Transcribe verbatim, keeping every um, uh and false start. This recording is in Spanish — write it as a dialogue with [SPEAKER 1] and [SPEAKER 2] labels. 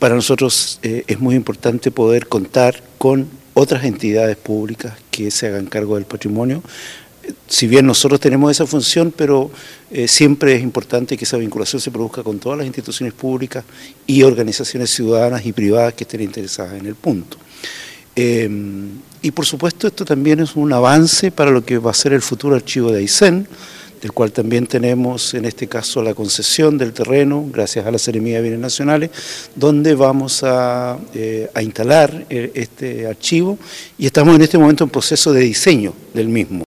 [SPEAKER 1] Para nosotros eh, es muy importante poder contar con otras entidades públicas que se hagan cargo del patrimonio. Si bien nosotros tenemos esa función, pero eh, siempre es importante que esa vinculación se produzca con todas las instituciones públicas y organizaciones ciudadanas y privadas que estén interesadas en el punto. Eh, y por supuesto esto también es un avance para lo que va a ser el futuro archivo de Aysén, del cual también tenemos en este caso la concesión del terreno, gracias a la Seremía de Bienes Nacionales, donde vamos a, eh, a instalar este archivo y estamos en este momento en proceso de diseño del mismo.